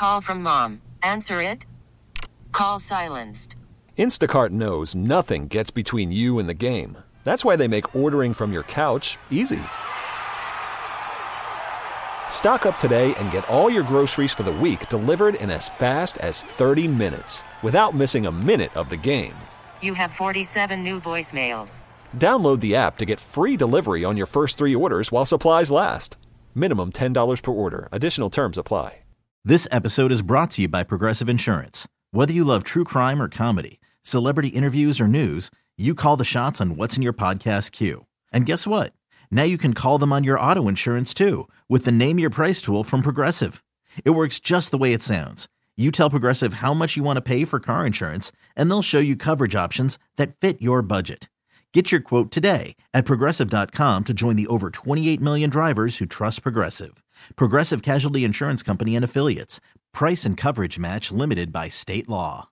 Call from mom. Answer it. Call silenced. Instacart knows nothing gets between you and the game. That's why they make ordering from your couch easy. Stock up today and get all your groceries for the week delivered in as fast as 30 minutes without missing a minute of the game. You have 47 new voicemails. Download the app to get free delivery on your first 3 orders while supplies last. Minimum $10 per order. Additional terms apply. This episode is brought to you by Progressive Insurance. Whether you love true crime or comedy, celebrity interviews or news, you call the shots on what's in your podcast queue. And guess what? Now you can call them on your auto insurance too with the Name Your Price tool from Progressive. It works just the way it sounds. You tell Progressive how much you want to pay for car insurance, and they'll show you coverage options that fit your budget. Get your quote today at Progressive.com to join the over 28 million drivers who trust Progressive. Progressive Casualty Insurance Company and Affiliates. Price and coverage match limited by state law.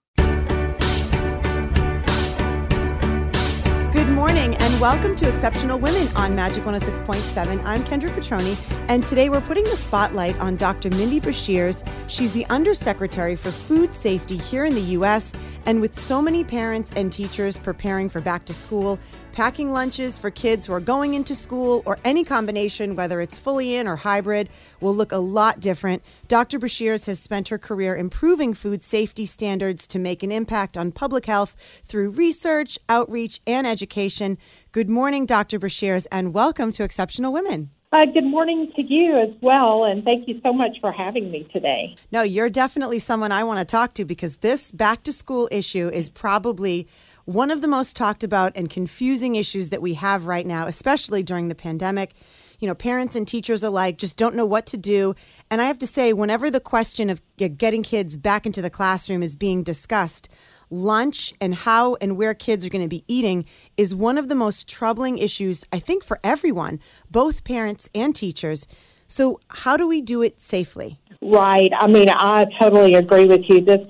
Good morning and welcome to Exceptional Women on Magic 106.7. I'm Kendra Petroni, and today we're putting the spotlight on Dr. Mindy Beshears. She's the Undersecretary for Food Safety here in the U.S., and with so many parents and teachers preparing for back to school, packing lunches for kids who are going into school or any combination, whether it's fully in or hybrid, will look a lot different. Dr. Beshears has spent her career improving food safety standards to make an impact on public health through research, outreach, and education. Good morning, Dr. Beshears, and welcome to Exceptional Women. Good morning to you as well, and thank you so much for having me today. No, you're definitely someone I want to talk to because this back-to-school issue is probably one of the most talked about and confusing issues that we have right now, especially during the pandemic. You know, parents and teachers alike just don't know what to do. And I have to say, whenever the question of getting kids back into the classroom is being discussed, lunch and how and where kids are going to be eating is one of the most troubling issues, I think, for everyone, both parents and teachers. So how do we do it safely? Right. I mean, I totally agree with you. This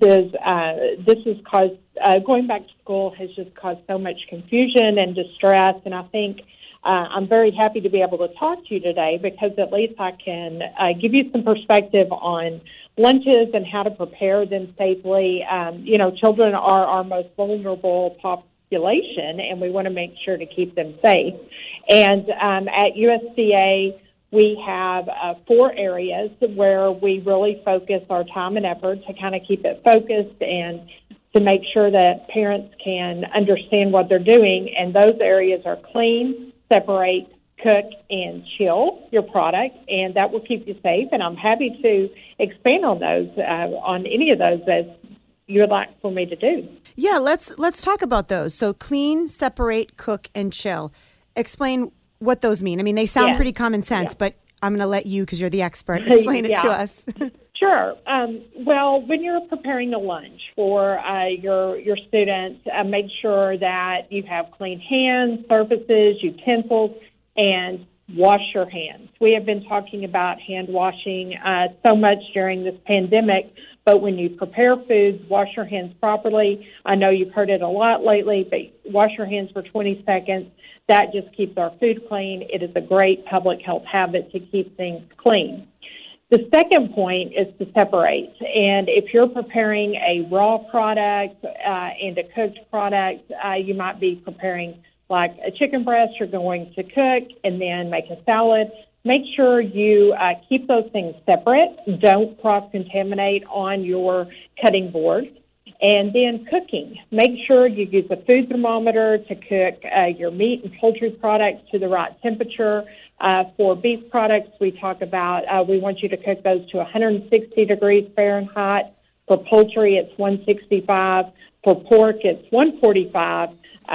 is caused, going back to school has just caused so much confusion and distress. And I think I'm very happy to be able to talk to you today because at least I can give you some perspective on lunches and how to prepare them safely. Children are our most vulnerable population, and we want to make sure to keep them safe. And at USDA, we have 4 areas where we really focus our time and effort to kind of keep it focused and to make sure that parents can understand what they're doing. And those areas are clean, separate, cook, and chill your product, and that will keep you safe. And I'm happy to expand on those, on any of those as you would like for me to do. Yeah, let's talk about those. So clean, separate, cook, and chill. Explain what those mean. I mean, they sound pretty common sense, but I'm going to let you, because you're the expert, explain it to us. Sure. Well, when you're preparing a lunch for your students, make sure that you have clean hands, surfaces, utensils, and wash your hands. We have been talking about hand washing so much during this pandemic, but when you prepare foods, wash your hands properly. I know you've heard it a lot lately, but wash your hands for 20 seconds. That just keeps our food clean. It is a great public health habit to keep things clean. The second point is to separate. And if you're preparing a raw product and a cooked product, you might be preparing like a chicken breast you're going to cook and then make a salad. Make sure you keep those things separate. Don't cross-contaminate on your cutting board. And then cooking. Make sure you use a food thermometer to cook your meat and poultry products to the right temperature. For beef products, we talk about we want you to cook those to 160 degrees Fahrenheit. For poultry, it's 165. For pork, it's 145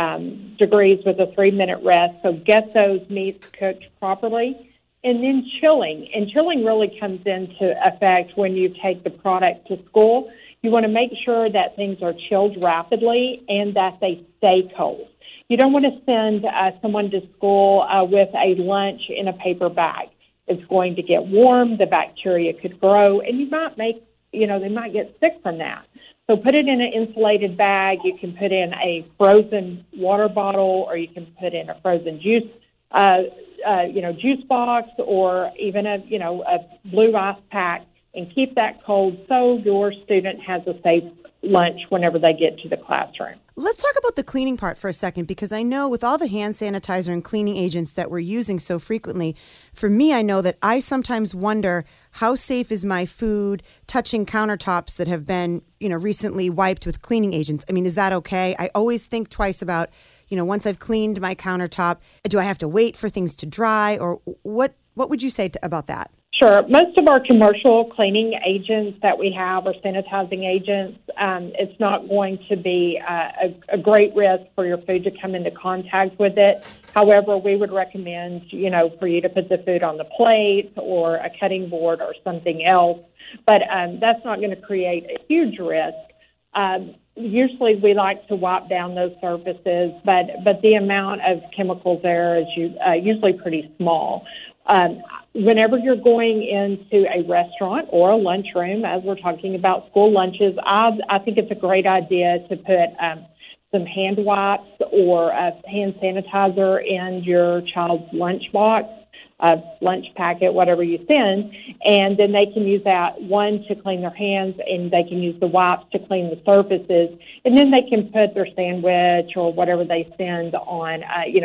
degrees with a 3-minute rest. So get those meats cooked properly. And then chilling. And chilling really comes into effect when you take the product to school. You want to make sure that things are chilled rapidly and that they stay cold. You don't want to send someone to school with a lunch in a paper bag. It's going to get warm, the bacteria could grow, and you might they might get sick from that. So put it in an insulated bag. You can put in a frozen water bottle, or you can put in a frozen juice juice box, or even a blue ice pack and keep that cold so your student has a safe lunch whenever they get to the classroom. Let's talk about the cleaning part for a second, because I know with all the hand sanitizer and cleaning agents that we're using so frequently, for me, I know that I sometimes wonder how safe is my food touching countertops that have been, recently wiped with cleaning agents. I mean, is that okay? I always think twice about, once I've cleaned my countertop, do I have to wait for things to dry, or what would you say about that? Sure. Most of our commercial cleaning agents that we have are sanitizing agents. It's not going to be a great risk for your food to come into contact with it. However, we would recommend, for you to put the food on the plate or a cutting board or something else. But that's not going to create a huge risk. Usually we like to wipe down those surfaces, but the amount of chemicals there is usually pretty small. Whenever you're going into a restaurant or a lunchroom, as we're talking about school lunches, I think it's a great idea to put some hand wipes or hand sanitizer in your child's lunchbox, lunch packet, whatever you send, and then they can use that, one, to clean their hands, and they can use the wipes to clean the surfaces, and then they can put their sandwich or whatever they send on,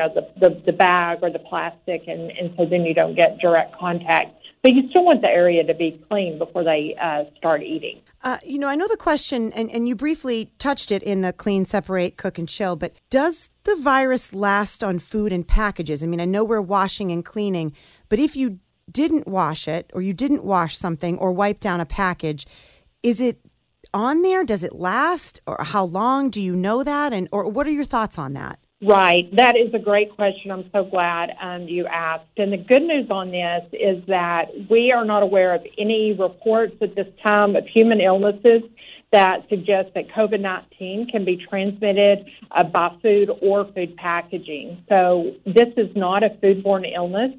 the bag or the plastic, and so then you don't get direct contact. But you still want the area to be clean before they start eating. I know the question, and you briefly touched it in the clean, separate, cook, and chill, but does the virus last on food and packages? I mean, I know we're washing and cleaning, but if you didn't wash it, or you didn't wash something or wipe down a package, is it on there? Does it last? Or how long? Do you know that? Or what are your thoughts on that? Right. That is a great question. I'm so glad you asked. And the good news on this is that we are not aware of any reports at this time of human illnesses that suggest that COVID-19 can be transmitted by food or food packaging. So this is not a foodborne illness.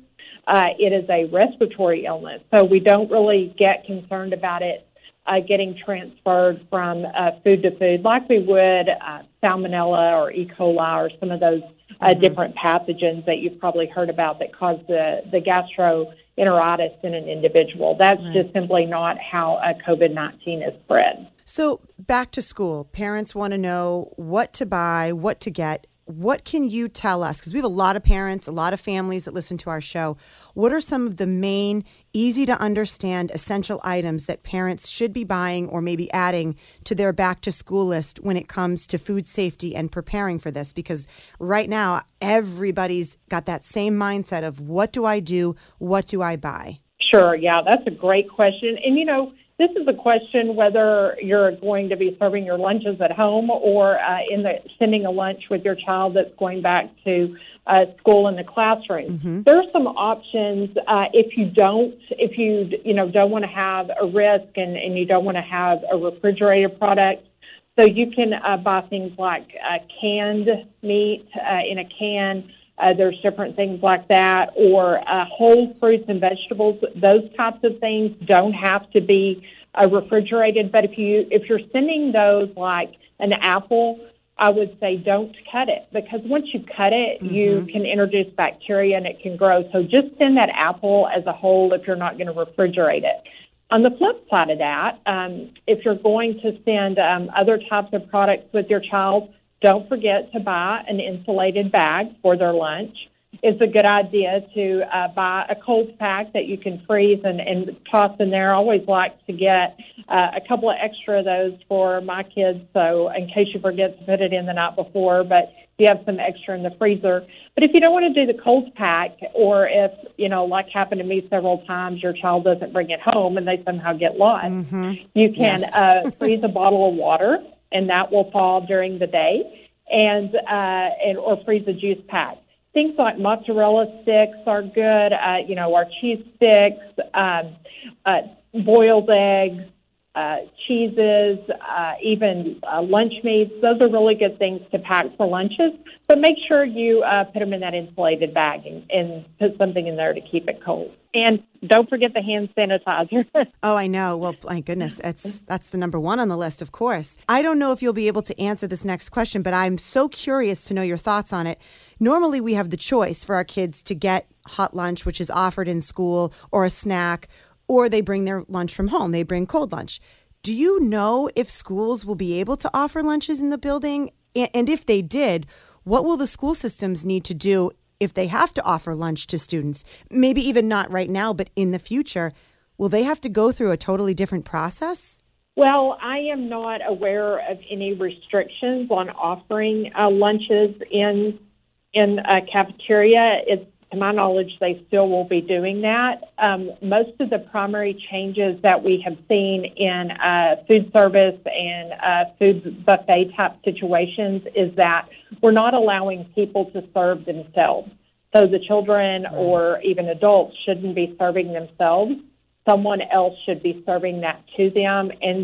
It is a respiratory illness. So we don't really get concerned about it getting transferred from food to food like we would Salmonella or E. coli or some of those different pathogens that you've probably heard about that cause the gastroenteritis in an individual. That's right. Just simply not how COVID-19 is spread. So back to school, parents want to know what to buy, what to get. What can you tell us? Because we have a lot of parents, a lot of families that listen to our show. What are some of the main, easy to understand, essential items that parents should be buying or maybe adding to their back to school list when it comes to food safety and preparing for this? Because right now, everybody's got that same mindset of what do I do? What do I buy? Sure. Yeah, that's a great question. And, this is a question whether you're going to be serving your lunches at home or sending a lunch with your child that's going back to school in the classroom. Mm-hmm. There are some options if you don't want to have a risk and you don't want to have a refrigerated product. So you can buy things like canned meat in a can. There's different things like that, or whole fruits and vegetables. Those types of things don't have to be refrigerated. But if you're sending those like an apple, I would say don't cut it, because once you cut it, mm-hmm. you can introduce bacteria and it can grow. So just send that apple as a whole if you're not going to refrigerate it. On the flip side of that, if you're going to send other types of products with your child, don't forget to buy an insulated bag for their lunch. It's a good idea to buy a cold pack that you can freeze and toss in there. I always like to get a couple of extra of those for my kids, so in case you forget to put it in the night before, but you have some extra in the freezer. But if you don't want to do the cold pack, or if, like happened to me several times, your child doesn't bring it home and they somehow get lost, mm-hmm. you can freeze a bottle of water, and that will thaw during the day, and or freeze a juice pack. Things like mozzarella sticks are good, our cheese sticks, boiled eggs, cheeses, even lunch meats. Those are really good things to pack for lunches, but make sure you put them in that insulated bag and put something in there to keep it cold. And don't forget the hand sanitizer. Oh, I know. Well, my goodness, that's the number one on the list, of course. I don't know if you'll be able to answer this next question, but I'm so curious to know your thoughts on it. Normally, we have the choice for our kids to get hot lunch, which is offered in school, or a snack, or they bring their lunch from home. They bring cold lunch. Do you know if schools will be able to offer lunches in the building? And if they did, what will the school systems need to do if they have to offer lunch to students? Maybe even not right now, but in the future, will they have to go through a totally different process? Well, I am not aware of any restrictions on offering lunches in a cafeteria. To my knowledge, they still will be doing that. Most of the primary changes that we have seen in food service and food buffet type situations is that we're not allowing people to serve themselves. So the children or even adults shouldn't be serving themselves. Someone else should be serving that to them. And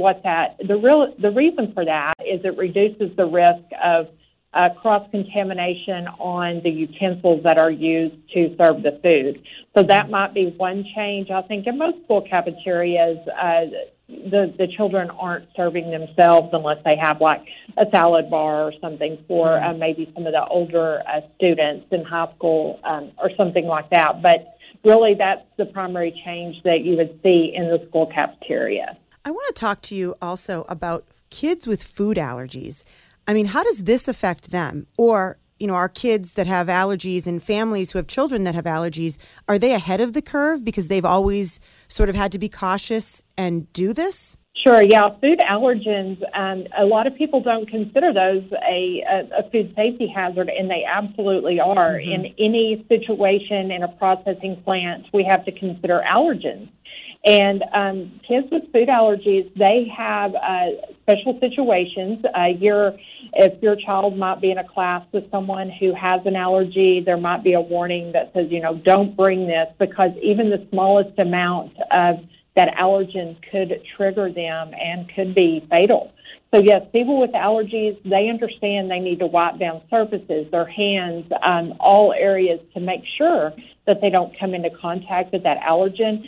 the reason for that is it reduces the risk of cross-contamination on the utensils that are used to serve the food. So that might be one change. I think in most school cafeterias, the children aren't serving themselves unless they have like a salad bar or something for maybe some of the older students in high school or something like that. But really, that's the primary change that you would see in the school cafeteria. I want to talk to you also about kids with food allergies. I mean, how does this affect them? Or, our kids that have allergies and families who have children that have allergies, are they ahead of the curve because they've always sort of had to be cautious and do this? Sure, yeah. Food allergens, a lot of people don't consider those a food safety hazard, and they absolutely are. Mm-hmm. In any situation in a processing plant, we have to consider allergens. And kids with food allergies, they have special situations. If your child might be in a class with someone who has an allergy, there might be a warning that says, don't bring this, because even the smallest amount of that allergen could trigger them and could be fatal. So, yes, people with allergies, they understand they need to wipe down surfaces, their hands, all areas to make sure that they don't come into contact with that allergen.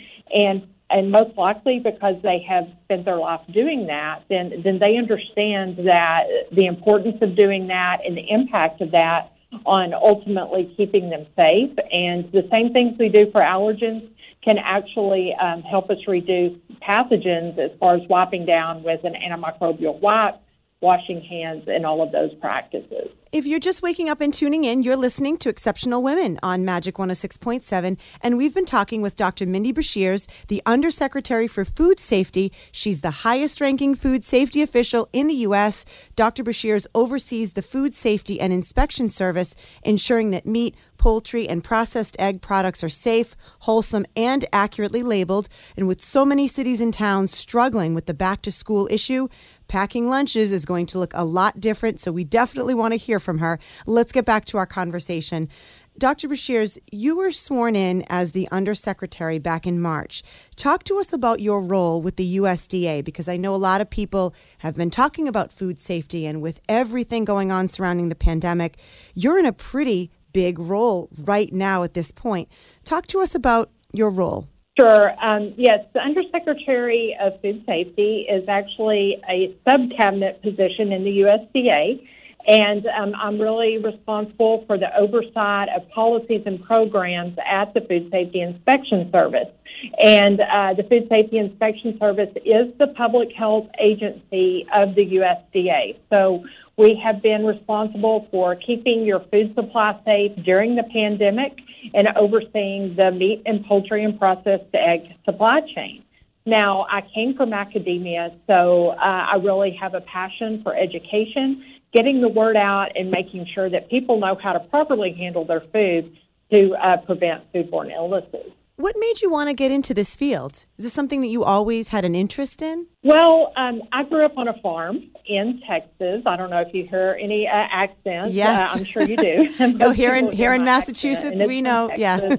And most likely because they have spent their life doing that, then they understand that the importance of doing that and the impact of that on ultimately keeping them safe. And the same things we do for allergens can actually help us reduce pathogens as far as wiping down with an antimicrobial wipe, washing hands, and all of those practices. If you're just waking up and tuning in, you're listening to Exceptional Women on Magic 106.7, and we've been talking with Dr. Mindy Beshears, the Undersecretary for Food Safety. She's the highest-ranking food safety official in the U.S. Dr. Beshears oversees the Food Safety and Inspection Service, ensuring that meat, poultry, and processed egg products are safe, wholesome, and accurately labeled. And with so many cities and towns struggling with the back-to-school issue, packing lunches is going to look a lot different, so we definitely want to hear from her. Let's get back to our conversation. Dr. Beshears, you were sworn in as the Undersecretary back in March. Talk to us about your role with the USDA, because I know a lot of people have been talking about food safety, and with everything going on surrounding the pandemic, you're in a pretty big role right now at this point. Talk to us about your role. Sure. Yes, the Undersecretary of Food Safety is actually a sub-cabinet position in the USDA, and I'm really responsible for the oversight of policies and programs at the Food Safety Inspection Service. And the Food Safety Inspection Service is the public health agency of the USDA. So we have been responsible for keeping your food supply safe during the pandemic and overseeing the meat and poultry and processed egg supply chain. Now, I came from academia, so I really have a passion for education, getting the word out and making sure that people know how to properly handle their food to prevent foodborne illnesses. What made you want to get into this field? Is this something that you always had an interest in? Well, I grew up on a farm in Texas. I don't know if you hear any accents. Yes. I'm sure you do. Oh, here in Massachusetts, we know. Yeah.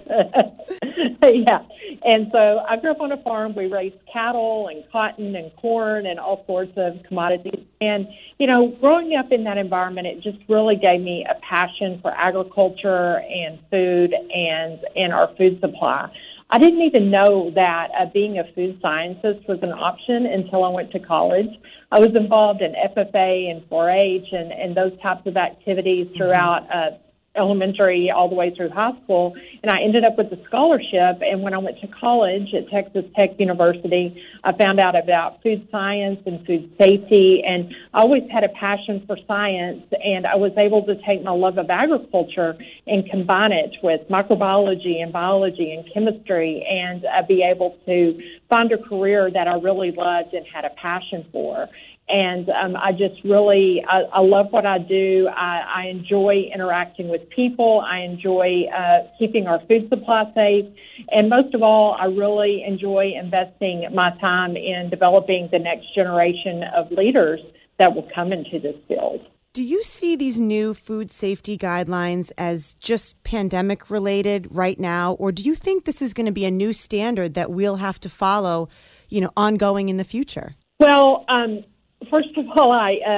Yeah. And so I grew up on a farm. We raised cattle and cotton and corn and all sorts of commodities. And, growing up in that environment, it just really gave me a passion for agriculture and food and our food supply. I didn't even know that being a food scientist was an option until I went to college. I was involved in FFA and 4-H and those types of activities throughout elementary all the way through high school, and I ended up with a scholarship. And when I went to college at Texas Tech University, I found out about food science and food safety, and I always had a passion for science, and I was able to take my love of agriculture and combine it with microbiology and biology and chemistry, and be able to find a career that I really loved and had a passion for. And I just really, I love what I do. I enjoy interacting with people. I enjoy keeping our food supply safe. And most of all, I really enjoy investing my time in developing the next generation of leaders that will come into this field. Do you see these new food safety guidelines as just pandemic related right now? Or do you think this is going to be a new standard that we'll have to follow, ongoing in the future? Well, first of all,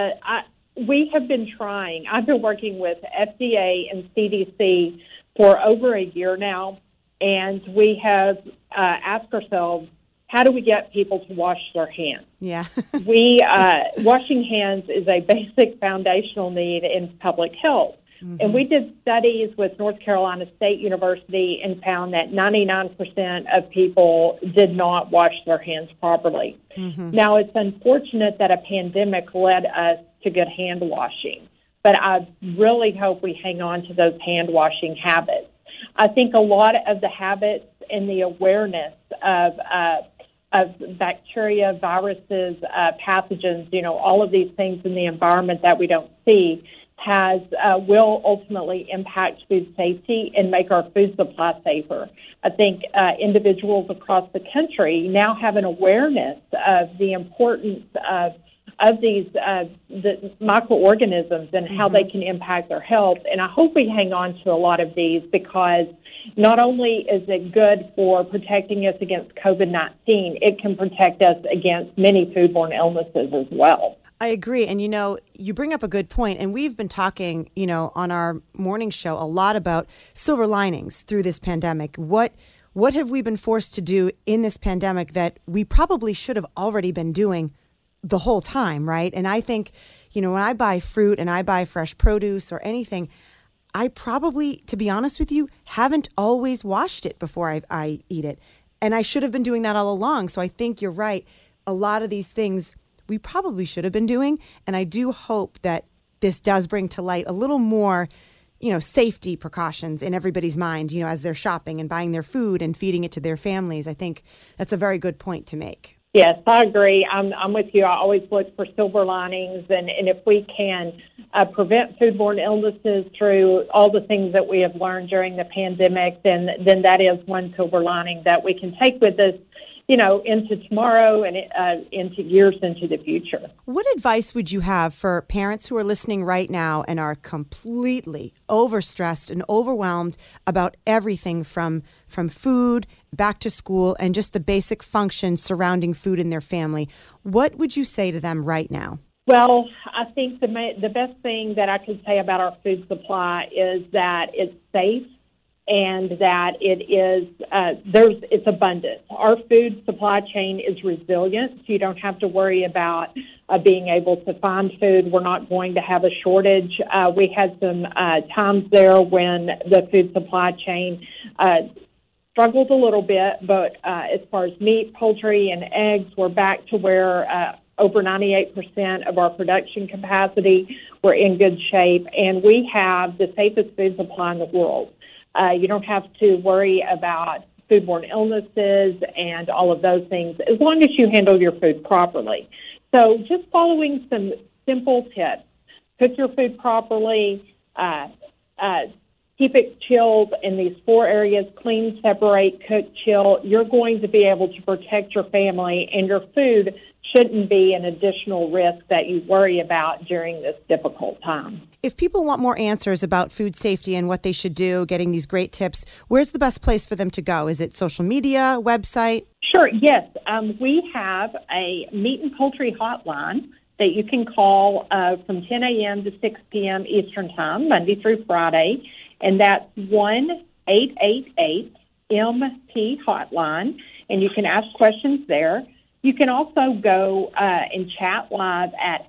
we have been trying. I've been working with FDA and CDC for over a year now, and we have asked ourselves, how do we get people to wash their hands? Yeah. Washing hands is a basic foundational need in public health. Mm-hmm. And we did studies with North Carolina State University and found that 99% of people did not wash their hands properly. Mm-hmm. Now, it's unfortunate that a pandemic led us to good hand washing, but I really hope we hang on to those hand washing habits. I think a lot of the habits and the awareness of bacteria, viruses, pathogens, all of these things in the environment that we don't see will ultimately impact food safety and make our food supply safer. I think individuals across the country now have an awareness of the importance of these the microorganisms and how they can impact their health. And I hope we hang on to a lot of these, because not only is it good for protecting us against COVID-19, it can protect us against many foodborne illnesses as well. I agree. And, you bring up a good point. And we've been talking, on our morning show a lot about silver linings through this pandemic. What have we been forced to do in this pandemic that we probably should have already been doing the whole time, right? And I think, when I buy fruit and I buy fresh produce or anything, I probably, to be honest with you, haven't always washed it before I eat it. And I should have been doing that all along. So I think you're right. A lot of these things we probably should have been doing. And I do hope that this does bring to light a little more, safety precautions in everybody's mind, as they're shopping and buying their food and feeding it to their families. I think that's a very good point to make. Yes, I agree. I'm with you. I always look for silver linings. And if we can prevent foodborne illnesses through all the things that we have learned during the pandemic, then that is one silver lining that we can take with us, into tomorrow and into years into the future. What advice would you have for parents who are listening right now and are completely overstressed and overwhelmed about everything from food, back to school, and just the basic functions surrounding food in their family? What would you say to them right now? Well, I think the best thing that I could say about our food supply is that it's safe, and that it's abundant. Our food supply chain is resilient, so you don't have to worry about being able to find food. We're not going to have a shortage. We had some times there when the food supply chain struggled a little bit, but as far as meat, poultry, and eggs, we're back to where over 98% of our production capacity. We're in good shape, and we have the safest food supply in the world. You don't have to worry about foodborne illnesses and all of those things as long as you handle your food properly. So just following some simple tips. Cook your food properly, keep it chilled in these 4 areas: clean, separate, cook, chill. You're going to be able to protect your family, and your food shouldn't be an additional risk that you worry about during this difficult time. If people want more answers about food safety and what they should do, getting these great tips, where's the best place for them to go? Is it social media, website? Sure, yes. We have a meat and poultry hotline that you can call from 10 a.m. to 6 p.m. Eastern Time, Monday through Friday, and that's 1-888-MP hotline, and you can ask questions there. You can also go and chat live at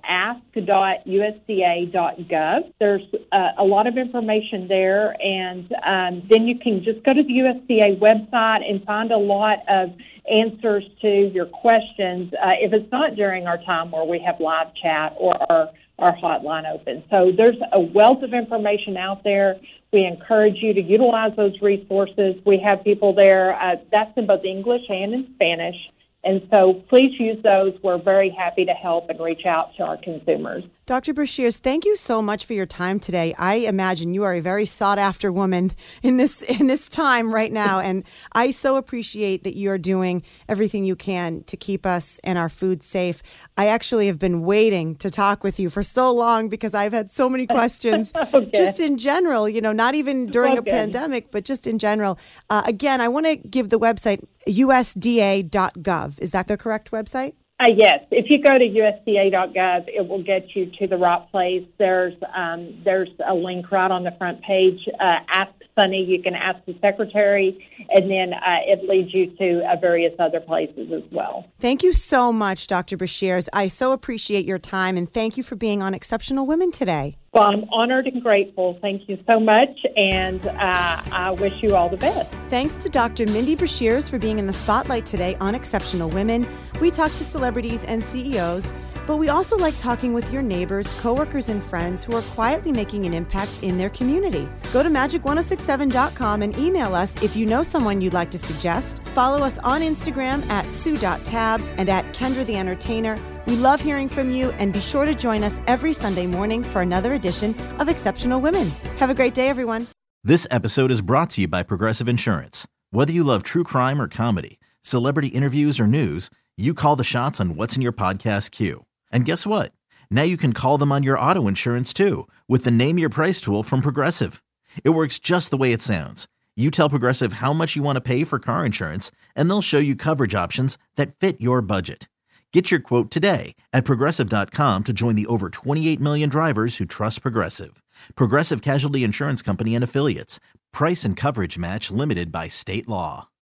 ask.usda.gov. There's a lot of information there, and then you can just go to the USDA website and find a lot of answers to your questions if it's not during our time where we have live chat or our hotline open. So there's a wealth of information out there. We encourage you to utilize those resources. We have people there, that's in both English and in Spanish. And so please use those. We're very happy to help and reach out to our consumers. Dr. Beshears, thank you so much for your time today. I imagine you are a very sought-after woman in this time right now, and I so appreciate that you're doing everything you can to keep us and our food safe. I actually have been waiting to talk with you for so long because I've had so many questions just in general, not even during a pandemic, but just in general. Again, I want to give the website usda.gov. Is that the correct website? Yes. If you go to USDA.gov, it will get you to the right place. There's a link right on the front page. Ask Sunny. You can ask the secretary, and then it leads you to various other places as well. Thank you so much, Dr. Beshears. I so appreciate your time, and thank you for being on Exceptional Women today. Well, I'm honored and grateful. Thank you so much, and I wish you all the best. Thanks to Dr. Mindy Beshears for being in the spotlight today on Exceptional Women. We talk to celebrities and CEOs, but we also like talking with your neighbors, coworkers, and friends who are quietly making an impact in their community. Go to magic1067.com and email us if you know someone you'd like to suggest. Follow us on Instagram at sue.tab and at Kendra the Entertainer. We love hearing from you, and be sure to join us every Sunday morning for another edition of Exceptional Women. Have a great day, everyone. This episode is brought to you by Progressive Insurance. Whether you love true crime or comedy, celebrity interviews or news, you call the shots on what's in your podcast queue. And guess what? Now you can call them on your auto insurance too with the Name Your Price tool from Progressive. It works just the way it sounds. You tell Progressive how much you want to pay for car insurance, and they'll show you coverage options that fit your budget. Get your quote today at Progressive.com to join the over 28 million drivers who trust Progressive. Progressive Casualty Insurance Company and Affiliates. Price and coverage match limited by state law.